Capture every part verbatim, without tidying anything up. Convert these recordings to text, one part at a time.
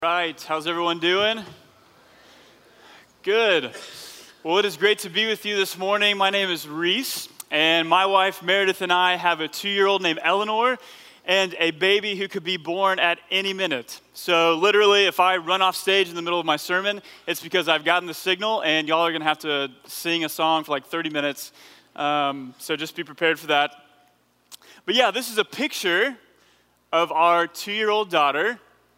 Right, how's everyone doing? Good. Well, it is great to be with you this morning. My name is Reese, and my wife Meredith and I have a two-year-old named Eleanor and a baby who could be born at any minute. So literally, if I run off stage in the middle of my sermon, it's because I've gotten the signal, and y'all are going to have to sing a song for like thirty minutes. Um, so just be prepared for that. But yeah, this is a picture of our two-year-old daughter,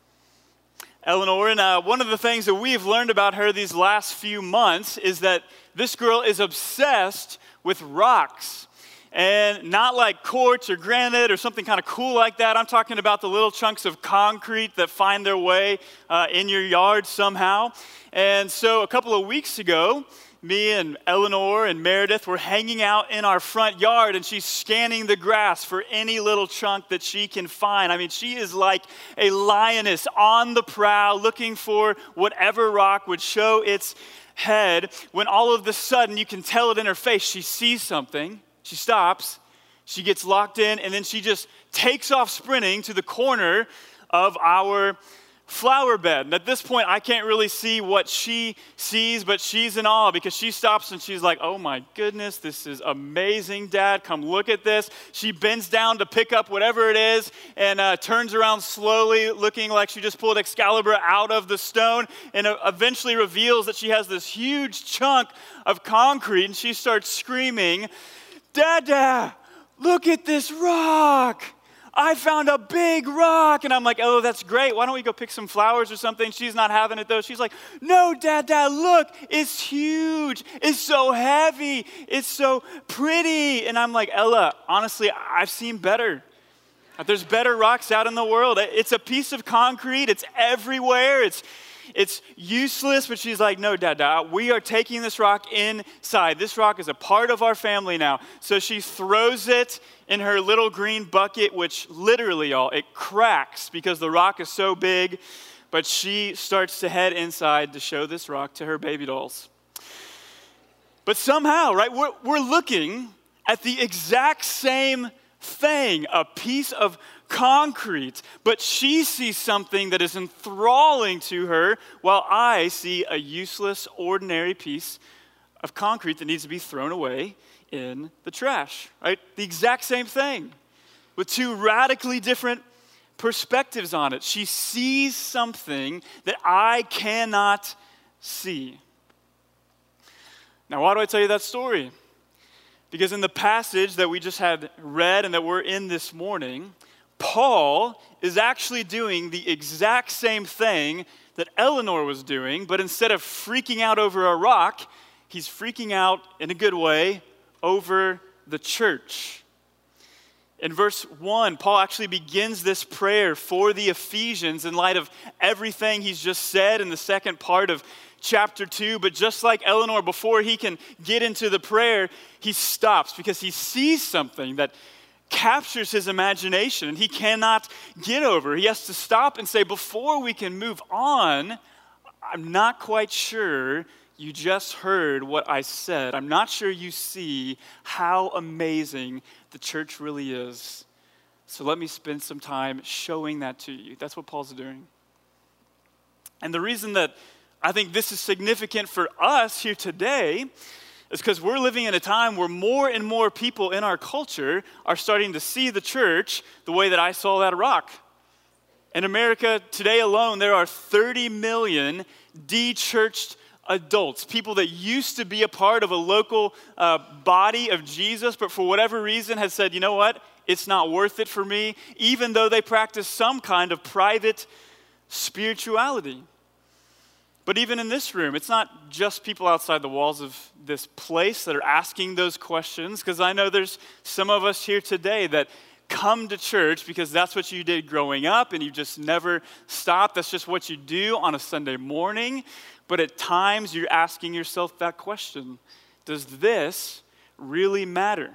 Eleanor, and uh, one of the things that we've learned about her these last few months is that this girl is obsessed with rocks. And not like quartz or granite or something kind of cool like that. I'm talking about the little chunks of concrete that find their way uh, in your yard somehow. And so a couple of weeks ago, me and Eleanor and Meredith were hanging out in our front yard, and she's scanning the grass for any little chunk that she can find. I mean, she is like a lioness on the prowl, looking for whatever rock would show its head, when all of a sudden, you can tell it in her face, she sees something, she stops, she gets locked in, and then she just takes off sprinting to the corner of our flower bed. And at this point, I can't really see what she sees, but she's in awe because she stops and she's like, "Oh my goodness, this is amazing, Dad. Come look at this." She bends down to pick up whatever it is and uh, turns around slowly, looking like she just pulled Excalibur out of the stone, and uh, eventually reveals that she has this huge chunk of concrete, and she starts screaming, "Dada, look at this rock. I found a big rock." And I'm like, "Oh, that's great. Why don't we go pick some flowers or something?" She's not having it though. She's like, "No, Dad, Dad, look, it's huge. It's so heavy. It's so pretty." And I'm like, "Ella, honestly, I've seen better. There's better rocks out in the world. It's a piece of concrete. It's everywhere. It's It's useless." But she's like, "No, Dad, Dad, we are taking this rock inside. This rock is a part of our family now." So she throws it in her little green bucket, which literally, y'all, it cracks because the rock is so big. But she starts to head inside to show this rock to her baby dolls. But somehow, right, we're, we're looking at the exact same thing, a piece of concrete, but she sees something that is enthralling to her, while I see a useless, ordinary piece of concrete that needs to be thrown away in the trash, right? The exact same thing, with two radically different perspectives on it. She sees something that I cannot see. Now, why do I tell you that story? Because in the passage that we just had read and that we're in this morning, Paul is actually doing the exact same thing that Eleanor was doing, but instead of freaking out over a rock, he's freaking out in a good way over the church. In verse one, Paul actually begins this prayer for the Ephesians in light of everything he's just said in the second part of chapter two. But just like Eleanor, before he can get into the prayer, he stops because he sees something that captures his imagination and he cannot get over. He has to stop and say, "Before we can move on, I'm not quite sure you just heard what I said. I'm not sure you see how amazing the church really is. So let me spend some time showing that to you." That's what Paul's doing. And the reason that I think this is significant for us here today is because we're living in a time where more and more people in our culture are starting to see the church the way that I saw that rock. In America today alone, there are thirty million de-churched adults, people that used to be a part of a local uh, body of Jesus, but for whatever reason has said, "You know what? It's not worth it for me," even though they practice some kind of private spirituality. But even in this room, it's not just people outside the walls of this place that are asking those questions, because I know there's some of us here today that come to church because that's what you did growing up and you just never stopped. That's just what you do on a Sunday morning. But at times you're asking yourself that question: does this really matter?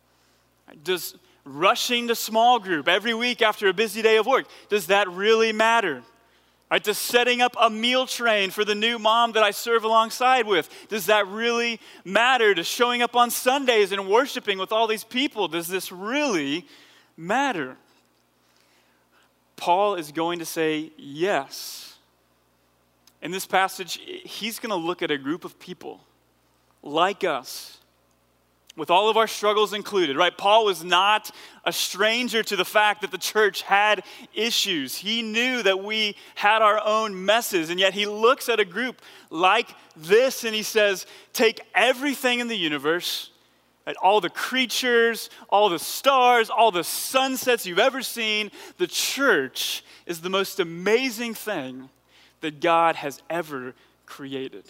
Does rushing to small group every week after a busy day of work, does that really matter? Right, to setting up a meal train for the new mom that I serve alongside with, does that really matter? To showing up on Sundays and worshiping with all these people, does this really matter? Paul is going to say yes. In this passage, he's going to look at a group of people like us, with all of our struggles included, right? Paul was not a stranger to the fact that the church had issues. He knew that we had our own messes, and yet he looks at a group like this and he says, take everything in the universe, right? All the creatures, all the stars, all the sunsets you've ever seen. The church is the most amazing thing that God has ever created.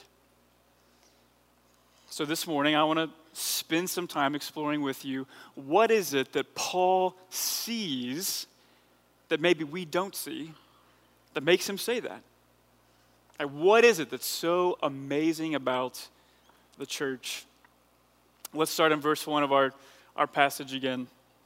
So this morning, I want to spend some time exploring with you, what is it that Paul sees that maybe we don't see that makes him say that? Like, what is it that's so amazing about the church? Let's start in verse one of our, our passage again.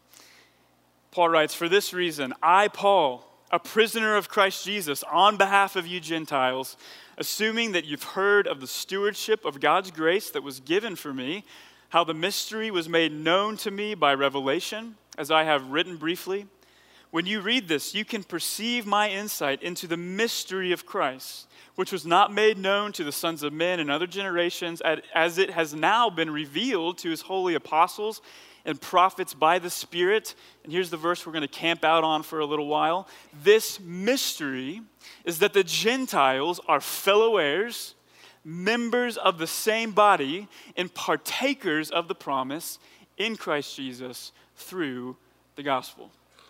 Paul writes, "For this reason, I, Paul, a prisoner of Christ Jesus, on behalf of you Gentiles, assuming that you've heard of the stewardship of God's grace that was given for me, how the mystery was made known to me by revelation, as I have written briefly. When you read this, you can perceive my insight into the mystery of Christ, which was not made known to the sons of men in other generations, as it has now been revealed to his holy apostles and prophets by the Spirit." And here's the verse we're going to camp out on for a little while. "This mystery is that the Gentiles are fellow heirs, members of the same body, and partakers of the promise in Christ Jesus through the gospel."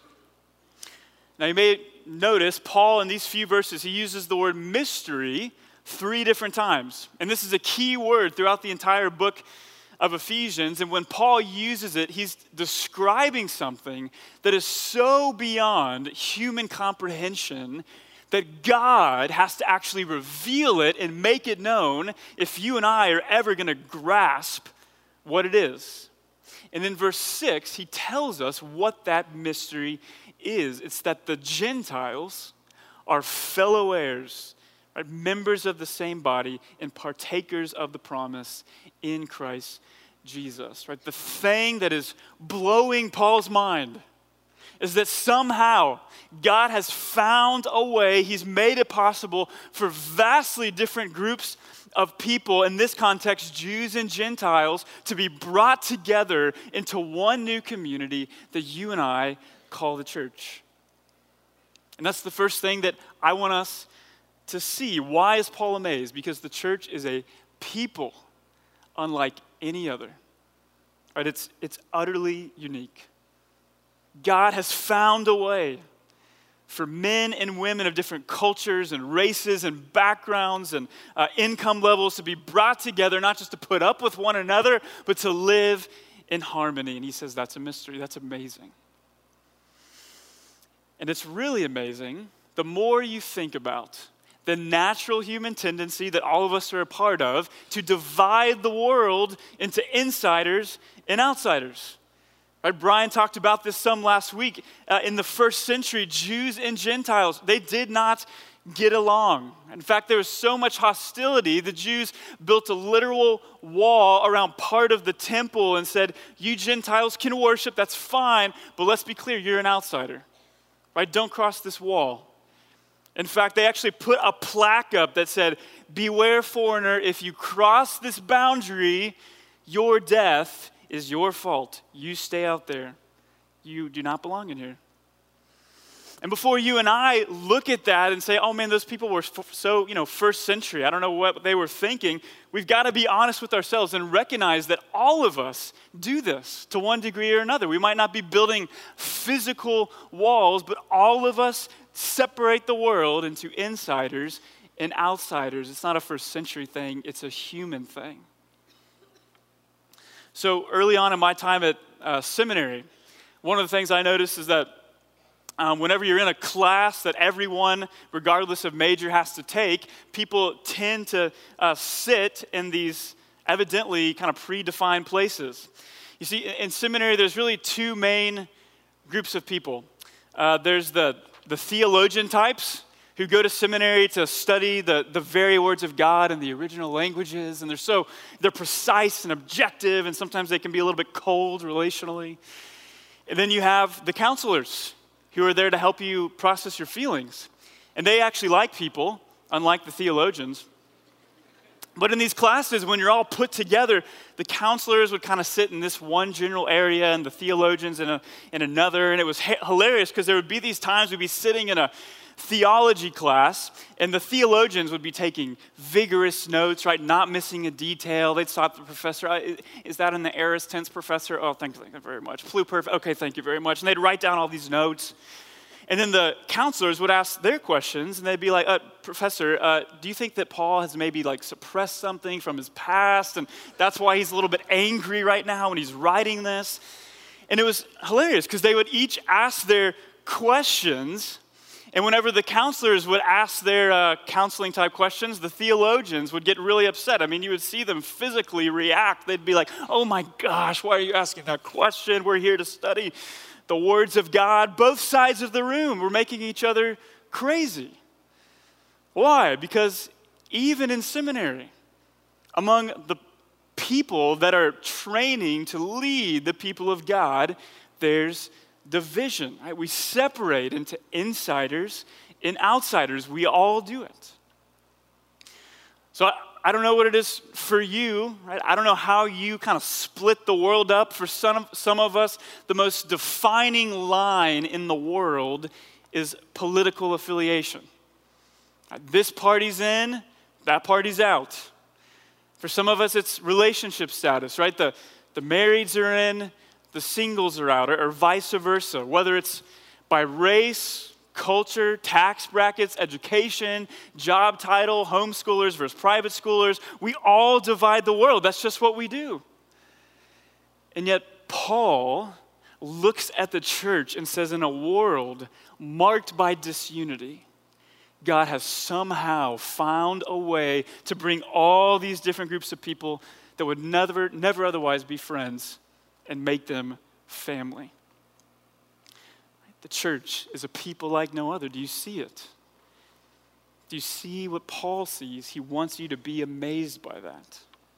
Now you may notice Paul in these few verses, he uses the word mystery three different times. And this is a key word throughout the entire book of Ephesians. And when Paul uses it, he's describing something that is so beyond human comprehension that God has to actually reveal it and make it known if you and I are ever going to grasp what it is. And in verse six, he tells us what that mystery is. It's that the Gentiles are fellow heirs, right? Members of the same body and partakers of the promise in Christ Jesus. Right? The thing that is blowing Paul's mind is that somehow God has found a way, he's made it possible for vastly different groups of people, in this context, Jews and Gentiles, to be brought together into one new community that you and I call the church. And that's the first thing that I want us to see. Why is Paul amazed? Because the church is a people unlike any other. Right? It's, it's utterly unique. God has found a way for men and women of different cultures and races and backgrounds and uh, income levels to be brought together, not just to put up with one another, but to live in harmony. And he says that's a mystery. That's amazing. And it's really amazing the more you think about the natural human tendency that all of us are a part of to divide the world into insiders and outsiders. Right? Brian talked about this some last week. Uh, in the first century, Jews and Gentiles, they did not get along. In fact, there was so much hostility, the Jews built a literal wall around part of the temple and said, you Gentiles can worship, that's fine, but let's be clear, you're an outsider. Right? Don't cross this wall. In fact, they actually put a plaque up that said, beware foreigner, if you cross this boundary, your death is your fault. You stay out there. You do not belong in here. And before you and I look at that and say, oh man, those people were f- so, you know, first century. I don't know what they were thinking. We've got to be honest with ourselves and recognize that all of us do this to one degree or another. We might not be building physical walls, but all of us separate the world into insiders and outsiders. It's not a first century thing. It's a human thing. So early on in my time at uh, seminary, one of the things I noticed is that um, whenever you're in a class that everyone, regardless of major, has to take, people tend to uh, sit in these evidently kind of predefined places. You see, in seminary, there's really two main groups of people. Uh, there's the, the theologian types, who go to seminary to study the, the very words of God in the original languages, and they're so, they're precise and objective, and sometimes they can be a little bit cold relationally. And then you have the counselors, who are there to help you process your feelings. And they actually like people unlike the theologians. But in these classes, when you're all put together, the counselors would kind of sit in this one general area and the theologians in, a, in another. And it was ha- hilarious because there would be these times we'd be sitting in a theology class, and the theologians would be taking vigorous notes, right, not missing a detail. They'd stop the professor, is that in the aorist tense, professor? Oh, thank you very much. Pluperfect, okay, thank you very much. And they'd write down all these notes. And then the counselors would ask their questions, and they'd be like, uh, Professor, uh, do you think that Paul has maybe like suppressed something from his past, and that's why he's a little bit angry right now when he's writing this? And it was hilarious because they would each ask their questions. And whenever the counselors would ask their uh, counseling type questions, the theologians would get really upset. I mean, you would see them physically react. They'd be like, oh my gosh, why are you asking that question? We're here to study the words of God. Both sides of the room were making each other crazy. Why? Because even in seminary, among the people that are training to lead the people of God, there's division, right? We separate into insiders and outsiders. We all do it. So I, I don't know what it is for you, right? I don't know how you kind of split the world up. For some of, some of us, the most defining line in the world is political affiliation. This party's in, that party's out. For some of us, it's relationship status, right? The, the marrieds are in, the singles are out, or, or vice versa, whether it's by race, culture, tax brackets, education, job title, homeschoolers versus private schoolers. We all divide the world. That's just what we do. And yet Paul looks at the church and says, in a world marked by disunity, God has somehow found a way to bring all these different groups of people that would never, never otherwise be friends and make them family. The church is a people like no other. Do you see it? Do you see what Paul sees? He wants you to be amazed by that.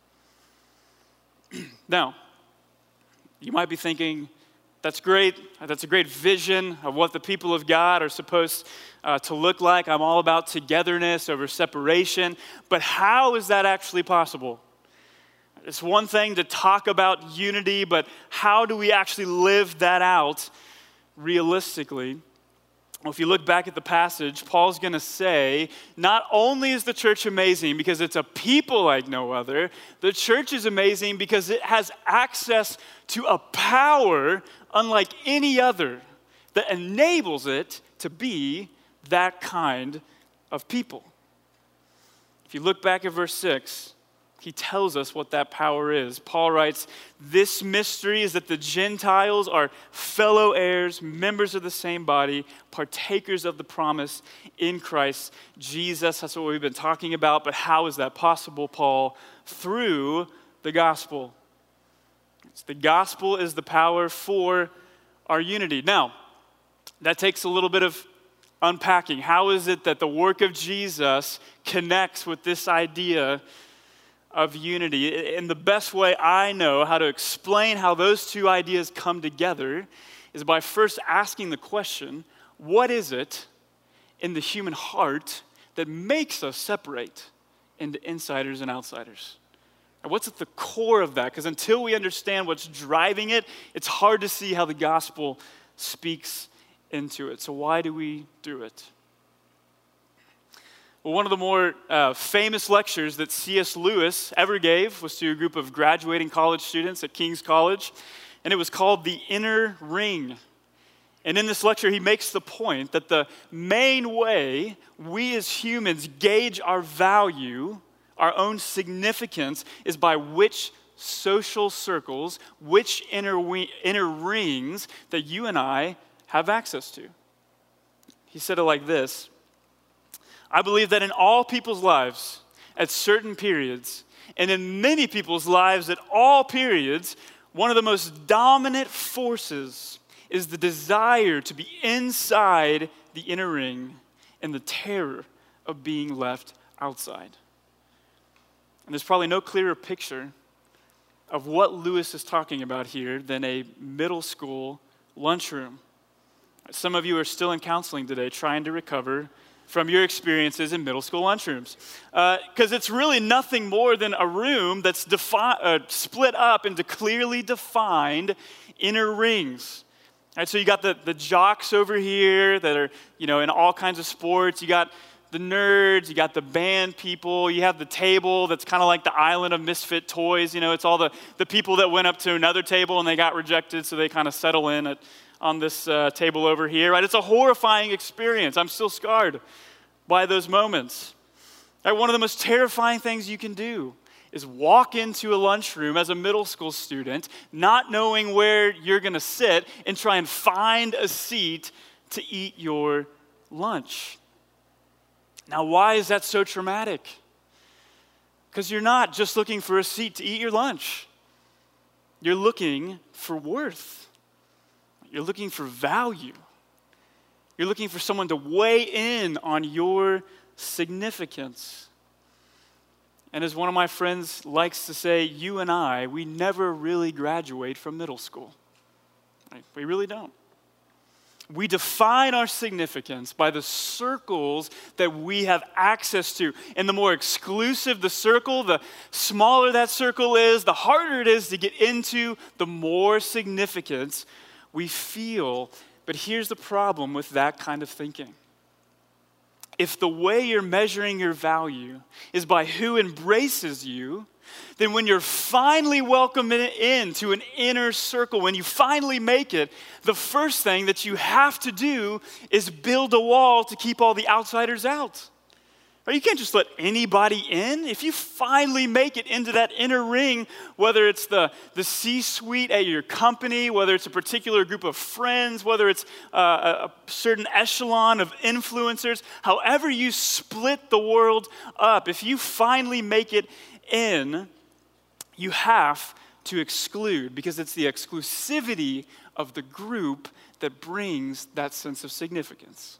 Now, you might be thinking, that's great. That's a great vision of what the people of God are supposed uh, to look like. I'm all about togetherness over separation. But how is that actually possible? It's one thing to talk about unity, but how do we actually live that out realistically? Well, if you look back at the passage, Paul's going to say, not only is the church amazing because it's a people like no other, the church is amazing because it has access to a power unlike any other that enables it to be that kind of people. If you look back at verse six, he tells us what that power is. Paul writes, this mystery is that the Gentiles are fellow heirs, members of the same body, partakers of the promise in Christ Jesus. That's what we've been talking about, but how is that possible, Paul? Through the gospel. It's the gospel is the power for our unity. Now, that takes a little bit of unpacking. How is it that the work of Jesus connects with this idea of unity? And the best way I know how to explain how those two ideas come together is by first asking the question, what is it in the human heart that makes us separate into insiders and outsiders? And what's at the core of that? Because until we understand what's driving it, it's hard to see how the gospel speaks into it. So why do we do it? Well, one of the more uh, famous lectures that C S Lewis ever gave was to a group of graduating college students at King's College, and it was called The Inner Ring. And in this lecture, he makes the point that the main way we as humans gauge our value, our own significance, is by which social circles, which inner, we, inner rings that you and I have access to. He said it like this: I believe that in all people's lives, at certain periods, and in many people's lives at all periods, one of the most dominant forces is the desire to be inside the inner ring and the terror of being left outside. And there's probably no clearer picture of what Lewis is talking about here than a middle school lunchroom. Some of you are still in counseling today trying to recover from your experiences in middle school lunchrooms. Because uh, it's really nothing more than a room that's defi- uh, split up into clearly defined inner rings. All right, so you got the, the jocks over here that are, you know, in all kinds of sports. You got the nerds, you got the band people, you have the table that's kind of like the island of misfit toys. You know, it's all the, the people that went up to another table and they got rejected, so they kind of settle in at, on this uh, table over here, right? It's a horrifying experience. I'm still scarred by those moments. Right, one of the most terrifying things you can do is walk into a lunchroom as a middle school student, not knowing where you're going to sit, and try and find a seat to eat your lunch. Now, why is that so traumatic? Because you're not just looking for a seat to eat your lunch. You're looking for worth. You're looking for value. You're looking for someone to weigh in on your significance. And as one of my friends likes to say, you and I, we never really graduate from middle school. Right? We really don't. We define our significance by the circles that we have access to. And the more exclusive the circle, the smaller that circle is, the harder it is to get into, the more significance we feel. But here's the problem with that kind of thinking. If the way you're measuring your value is by who embraces you, then when you're finally welcomed into an inner circle, when you finally make it, the first thing that you have to do is build a wall to keep all the outsiders out. You can't just let anybody in. If you finally make it into that inner ring, whether it's the, the C-suite at your company, whether it's a particular group of friends, whether it's uh, a certain echelon of influencers, however you split the world up, if you finally make it in, you have to exclude, because it's the exclusivity of the group that brings that sense of significance.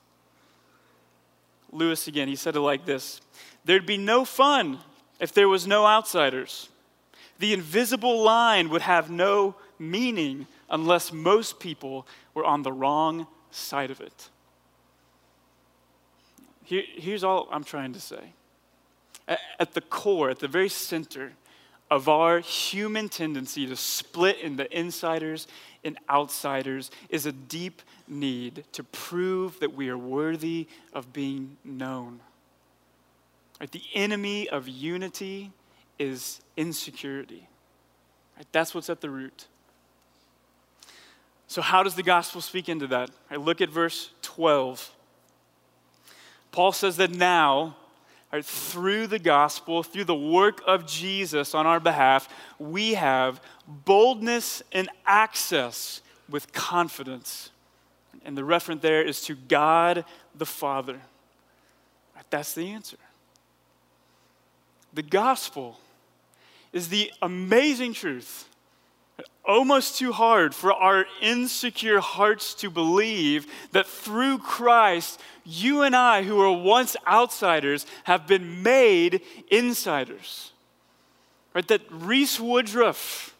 Lewis, again, he said it like this: there'd be no fun if there was no outsiders. The invisible line would have no meaning unless most people were on the wrong side of it. Here, here's all I'm trying to say. At, at the core, at the very center of our human tendency to split into insiders and outsiders is a deep need to prove that we are worthy of being known. Right? The enemy of unity is insecurity. Right? That's what's at the root. So how does the gospel speak into that? Right, look at verse twelve. Paul says that now, right, through the gospel, through the work of Jesus on our behalf, we have boldness and access with confidence. And the referent there is to God the Father. Right, that's the answer. The gospel is the amazing truth, almost too hard for our insecure hearts to believe, that through Christ, you and I, who were once outsiders, have been made insiders. Right? That Reese Woodruff,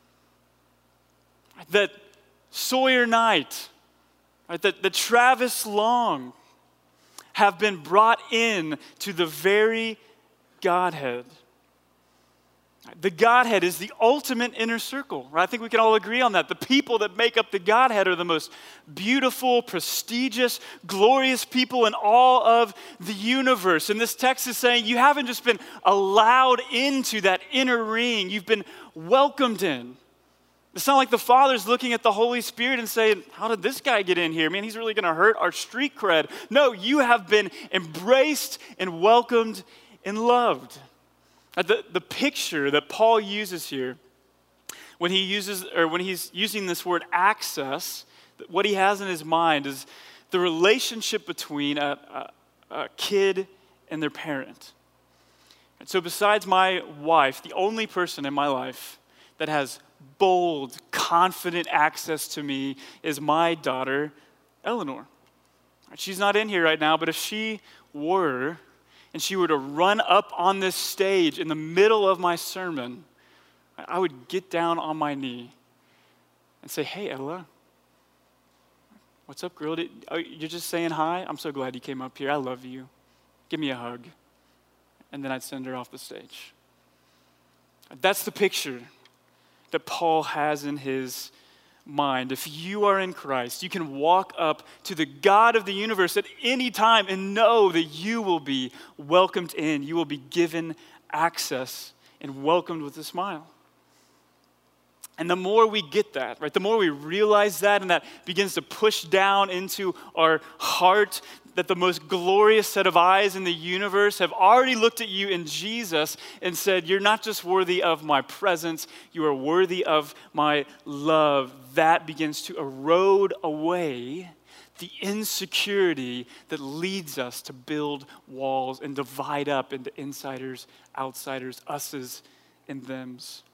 that Sawyer Knight, right? that, that Travis Long have been brought in to the very Godhead. The Godhead is the ultimate inner circle, right? I think we can all agree on that. The people that make up the Godhead are the most beautiful, prestigious, glorious people in all of the universe. And this text is saying you haven't just been allowed into that inner ring, you've been welcomed in. It's not like the Father's looking at the Holy Spirit and saying, how did this guy get in here? Man, he's really going to hurt our street cred. No, you have been embraced and welcomed and loved. The, the picture that Paul uses here, when he uses, or when he's using this word access, what he has in his mind is the relationship between a, a, a kid and their parent. And so besides my wife, the only person in my life that has bold, confident access to me is my daughter, Eleanor. She's not in here right now, but if she were, and she were to run up on this stage in the middle of my sermon, I would get down on my knee and say, hey, Ella, What's up, girl? Did, oh, you're just saying hi? I'm so glad you came up here. I love you. Give me a hug. And then I'd send her off the stage. That's the picture that Paul has in his mind. If you are in Christ, you can walk up to the God of the universe at any time and know that you will be welcomed in. You will be given access and welcomed with a smile. And the more we get that, right, the more we realize that, and that begins to push down into our heart, that the most glorious set of eyes in the universe have already looked at you in Jesus and said, you're not just worthy of my presence, you are worthy of my love. That begins to erode away the insecurity that leads us to build walls and divide up into insiders, outsiders, us's, and them's.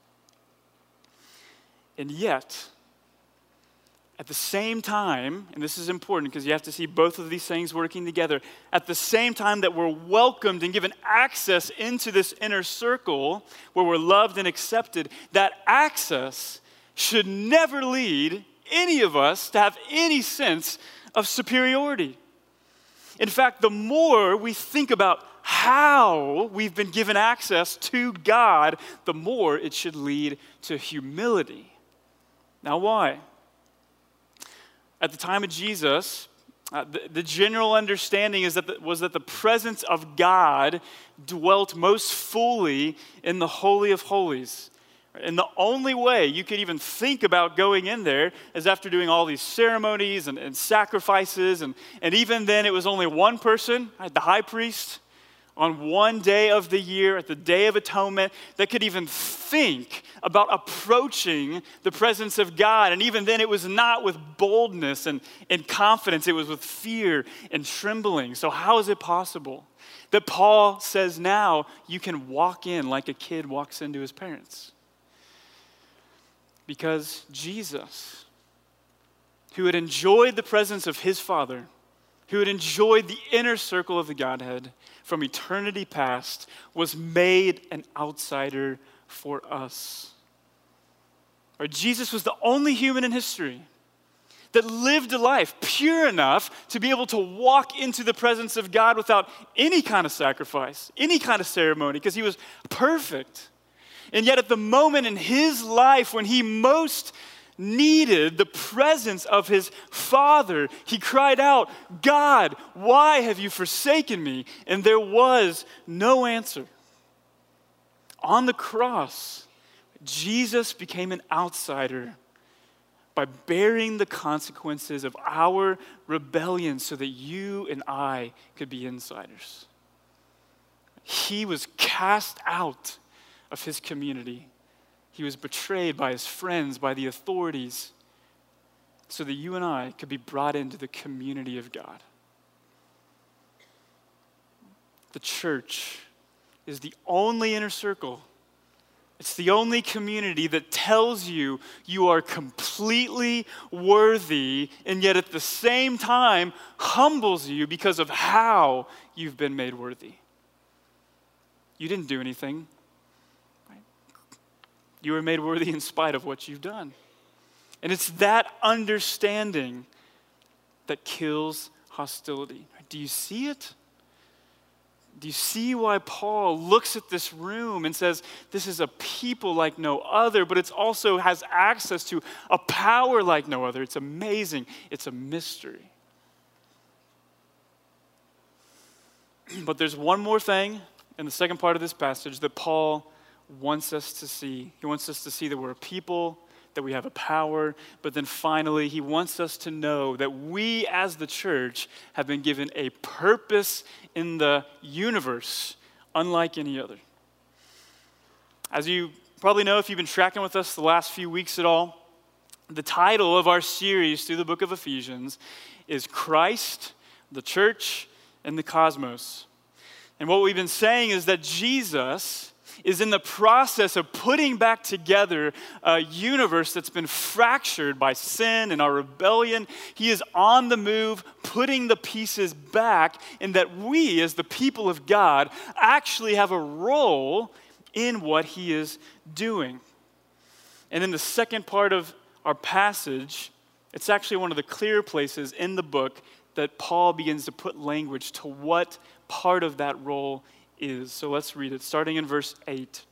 And yet, at the same time, and this is important because you have to see both of these things working together, at the same time that we're welcomed and given access into this inner circle where we're loved and accepted, that access should never lead any of us to have any sense of superiority. In fact, the more we think about how we've been given access to God, the more it should lead to humility. Now, why? At the time of Jesus, uh, the, the general understanding is that the, was that the presence of God dwelt most fully in the Holy of Holies. And the only way you could even think about going in there is after doing all these ceremonies and, and sacrifices. And, and even then, it was only one person, right, the high priest, on one day of the year, at the Day of Atonement, that could even think about approaching the presence of God. And even then, it was not with boldness and, and confidence. It was with fear and trembling. So how is it possible that Paul says now you can walk in like a kid walks into his parents? Because Jesus, who had enjoyed the presence of his Father, who had enjoyed the inner circle of the Godhead from eternity past, was made an outsider for us. Or Jesus was the only human in history that lived a life pure enough to be able to walk into the presence of God without any kind of sacrifice, any kind of ceremony, because he was perfect. And yet at the moment in his life when he most needed the presence of his Father, he cried out, God, why have you forsaken me? And there was no answer. On the cross, Jesus became an outsider by bearing the consequences of our rebellion so that you and I could be insiders. He was cast out of his community. He was betrayed by his friends, by the authorities, so that you and I could be brought into the community of God. The church is the only inner circle. It's the only community that tells you you are completely worthy and yet at the same time humbles you because of how you've been made worthy. You didn't do anything. You were made worthy in spite of what you've done. And it's that understanding that kills hostility. Do you see it? Do you see why Paul looks at this room and says, this is a people like no other, but it also has access to a power like no other? It's amazing. It's a mystery. But there's one more thing in the second part of this passage that Paul wants us to see. He wants us to see that we're a people, that we have a power, but then finally he wants us to know that we as the church have been given a purpose in the universe unlike any other. As you probably know if you've been tracking with us the last few weeks at all, the title of our series through the book of Ephesians is Christ, the Church, and the Cosmos. And what we've been saying is that Jesus is in the process of putting back together a universe that's been fractured by sin and our rebellion. He is on the move, putting the pieces back, and that we, as the people of God, actually have a role in what he is doing. And in the second part of our passage, It's actually one of the clear places in the book that Paul begins to put language to what part of that role is. So let's read it, starting in verse eight.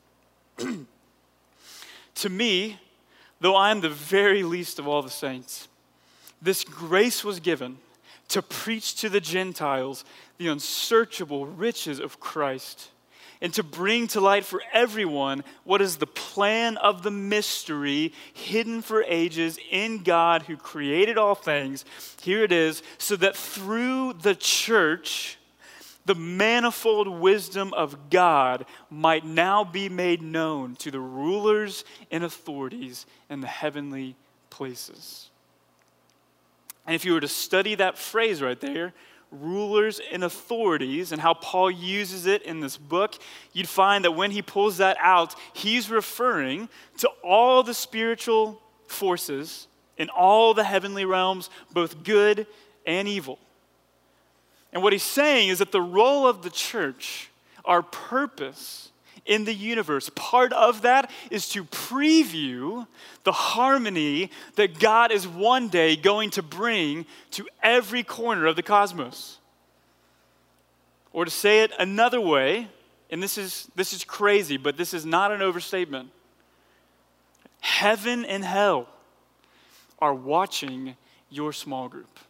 To me, though I am the very least of all the saints, this grace was given to preach to the Gentiles the unsearchable riches of Christ, and to bring to light for everyone what is the plan of the mystery hidden for ages in God who created all things. Here it is, so that through the church, the manifold wisdom of God might now be made known to the rulers and authorities in the heavenly places. And if you were to study that phrase right there, rulers and authorities, and how Paul uses it in this book, you'd find that when he pulls that out, he's referring to all the spiritual forces in all the heavenly realms, both good and evil. And what he's saying is that the role of the church, our purpose in the universe, part of that is to preview the harmony that God is one day going to bring to every corner of the cosmos. Or to say it another way, and this is, this is crazy, but this is not an overstatement. Heaven and hell are watching your small group.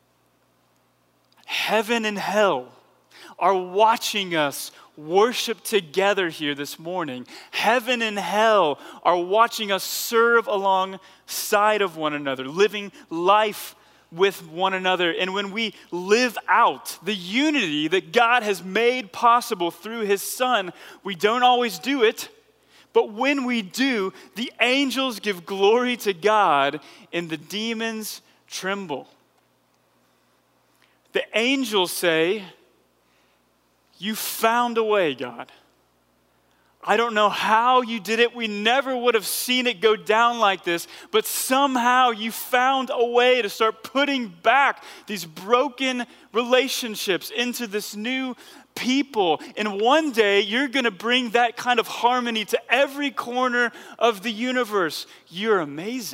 Heaven and hell are watching us worship together here this morning. Heaven and hell are watching us serve alongside of one another, living life with one another. And when we live out the unity that God has made possible through his Son, we don't always do it, but when we do, the angels give glory to God and the demons tremble. The angels say, "You found a way, God. I don't know how you did it. We never would have seen it go down like this, but somehow you found a way to start putting back these broken relationships into this new people. And one day you're going to bring that kind of harmony to every corner of the universe. You're amazing."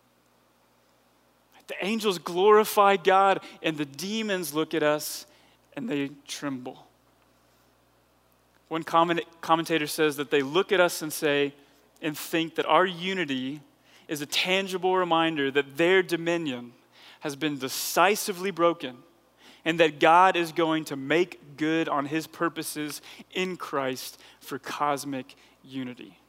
The angels glorify God, and the demons look at us and they tremble. One comment, commentator says that they look at us and say, and think that our unity is a tangible reminder that their dominion has been decisively broken, and that God is going to make good on his purposes in Christ for cosmic unity.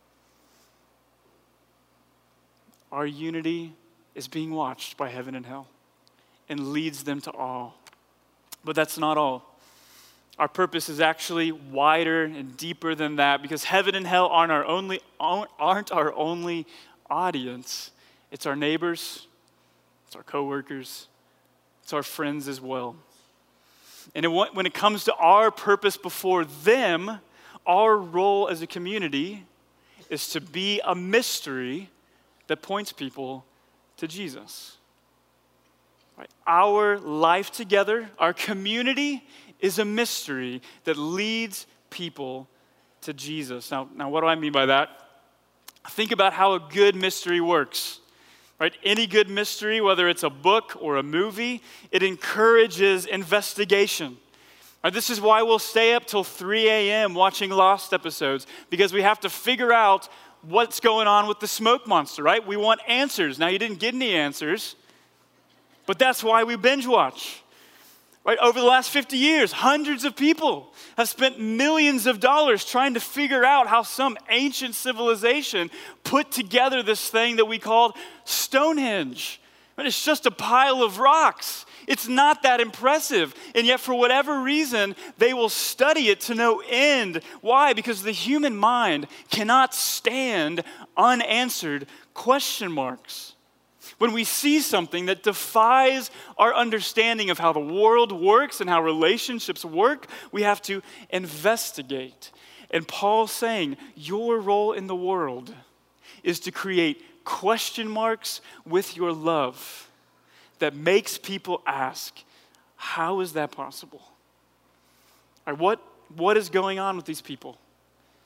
Our unity is being watched by heaven and hell and leads them to awe. But that's not all. Our purpose is actually wider and deeper than that, because heaven and hell aren't our only, aren't our only audience. It's our neighbors, it's our coworkers, it's our friends as well. And it, when it comes to our purpose before them, our role as a community is to be a mystery that points people to Jesus. Right? Our life together, our community, is a mystery that leads people to Jesus. Now, now what do I mean by that? Think about how a good mystery works. Right? Any good mystery, whether it's a book or a movie, it encourages investigation. Right? This is why we'll stay up till three a.m. watching Lost episodes, because we have to figure out what's going on with the smoke monster, right? We want answers. Now, you didn't get any answers, but that's why we binge watch. Right? Over the last fifty years, hundreds of people have spent millions of dollars trying to figure out how some ancient civilization put together this thing that we called Stonehenge. But it's just a pile of rocks. It's not that impressive. And yet, for whatever reason, they will study it to no end. Why? Because the human mind cannot stand unanswered question marks. When we see something that defies our understanding of how the world works and how relationships work, we have to investigate. And Paul's saying, your role in the world is to create question marks with your love that makes people ask, how is that possible? All right, what, what is going on with these people?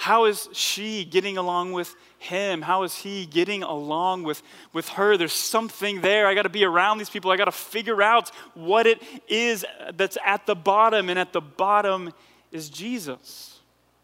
How is she getting along with him? How is he getting along with, with her? There's something there. I got to be around these people. I got to figure out what it is that's at the bottom, and at the bottom is Jesus.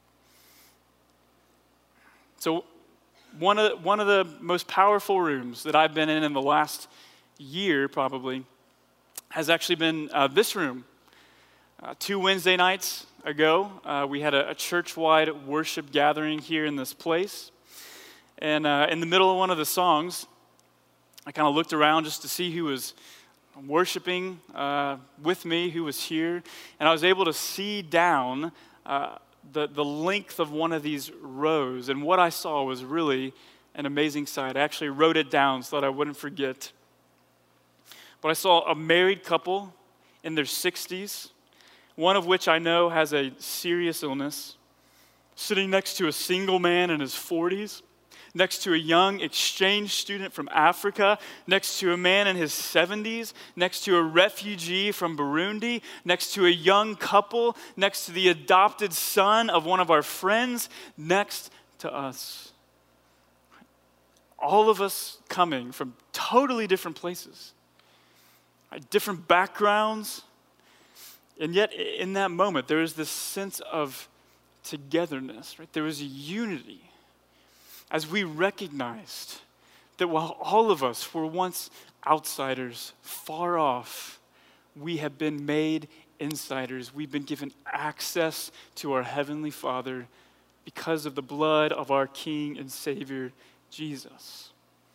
So one of, one of the most powerful rooms that I've been in in the last year probably has actually been uh, this room. Uh, two Wednesday nights ago, uh, we had a, a church-wide worship gathering here in this place. And uh, in the middle of one of the songs, I kind of looked around just to see who was worshiping uh, with me, who was here. And I was able to see down uh, the, the length of one of these rows. And what I saw was really an amazing sight. I actually wrote it down so that I wouldn't forget. But I saw a married couple in their sixties, one of which I know has a serious illness, sitting next to a single man in his forties, next to a young exchange student from Africa, next to a man in his seventies, next to a refugee from Burundi, next to a young couple, next to the adopted son of one of our friends, next to us. All of us coming from totally different places. Different backgrounds, and yet in that moment there is this sense of togetherness, right? There was a unity as we recognized that while all of us were once outsiders, far off, we have been made insiders. We've been given access to our Heavenly Father because of the blood of our King and Savior, Jesus.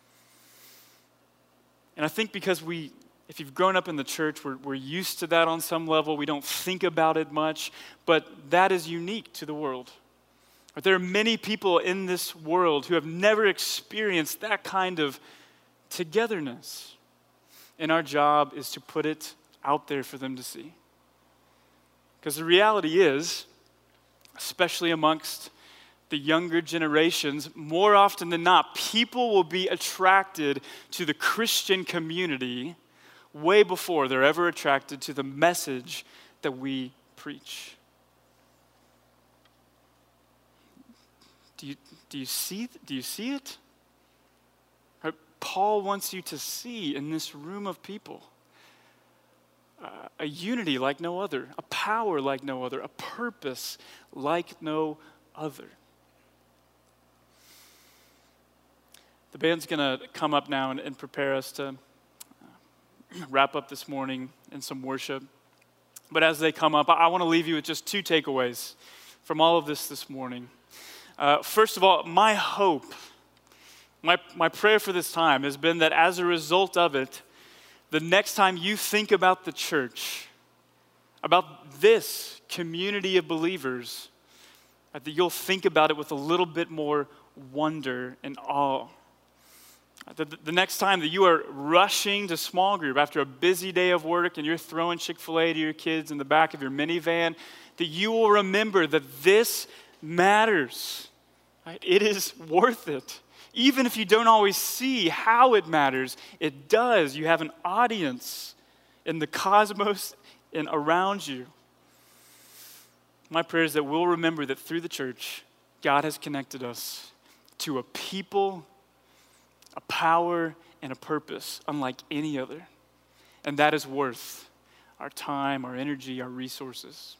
And I think because we If you've grown up in the church, we're, we're used to that on some level. We don't think about it much, but that is unique to the world. There are many people in this world who have never experienced that kind of togetherness. And our job is to put it out there for them to see. Because the reality is, especially amongst the younger generations, more often than not, people will be attracted to the Christian community way before they're ever attracted to the message that we preach. Do you, do you see, do you see it? Right? Paul wants you to see in this room of people uh, a unity like no other, a power like no other, a purpose like no other. The band's going to come up now and, and prepare us to wrap up this morning in some worship. But as they come up, I, I want to leave you with just two takeaways from all of this this morning. Uh, first of all, my hope, my, my prayer for this time has been that as a result of it, the next time you think about the church, about this community of believers, that you'll think about it with a little bit more wonder and awe. The, the next time that you are rushing to small group after a busy day of work and you're throwing Chick-fil-A to your kids in the back of your minivan, that you will remember that this matters. Right? It is worth it. Even if you don't always see how it matters, it does. You have an audience in the cosmos and around you. My prayer is that we'll remember that through the church, God has connected us to a people, a power, and a purpose unlike any other. And that is worth our time, our energy, our resources.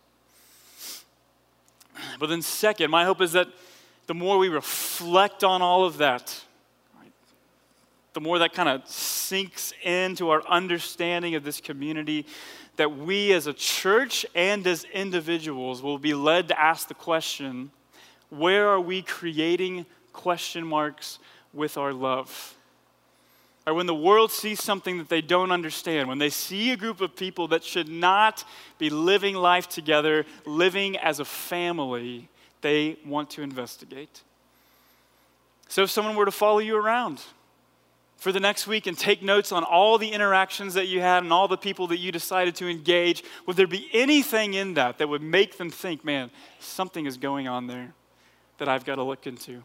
But then second, my hope is that the more we reflect on all of that, right, the more that kind of sinks into our understanding of this community, that we as a church and as individuals will be led to ask the question, where are we creating question marks with our love? Or when the world sees something that they don't understand, when they see a group of people that should not be living life together, living as a family, they want to investigate. So if someone were to follow you around for the next week and take notes on all the interactions that you had and all the people that you decided to engage, would there be anything in that that would make them think, man, something is going on there that I've got to look into?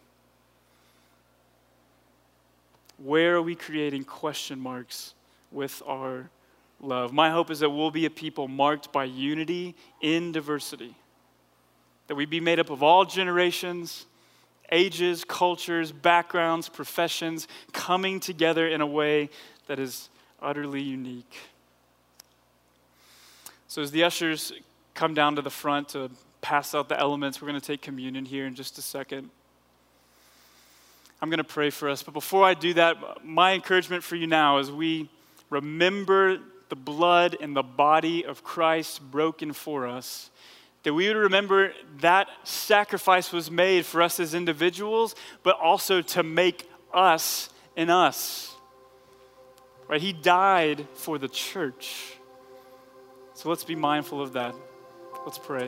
Where are we creating question marks with our love? My hope is that we'll be a people marked by unity in diversity. That we be made up of all generations, ages, cultures, backgrounds, professions, coming together in a way that is utterly unique. So as the ushers come down to the front to pass out the elements, we're going to take communion here in just a second. I'm going to pray for us. But before I do that, my encouragement for you now is we remember the blood and the body of Christ broken for us, that we would remember that sacrifice was made for us as individuals, but also to make us in us. Right? He died for the church. So let's be mindful of that. Let's pray.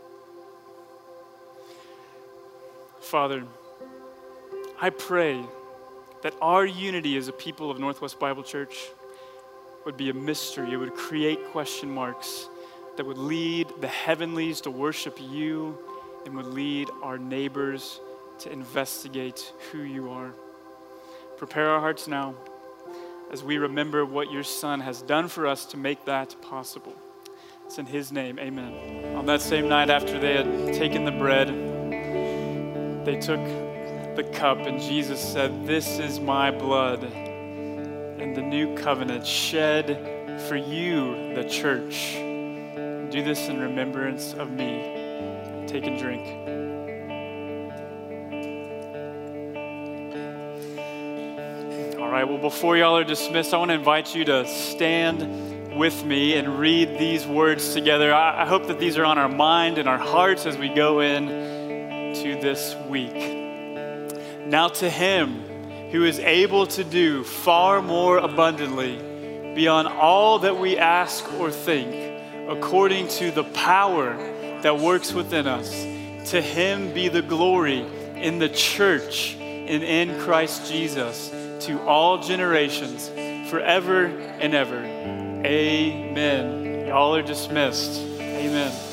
Father, I pray that our unity as a people of Northwest Bible Church would be a mystery. It would create question marks that would lead the heavenlies to worship you and would lead our neighbors to investigate who you are. Prepare our hearts now as we remember what your Son has done for us to make that possible. It's in his name, amen. On that same night after they had taken the bread, they took the cup, and Jesus said, "This is my blood in the new covenant shed for you, the church. Do this in remembrance of me." Take and drink. All right, well, before y'all are dismissed, I want to invite you to stand with me and read these words together. I, I hope that these are on our mind and our hearts as we go in to this week. Now to him who is able to do far more abundantly beyond all that we ask or think, according to the power that works within us, to him be the glory in the church and in Christ Jesus to all generations, forever and ever. Amen. Y'all are dismissed. Amen.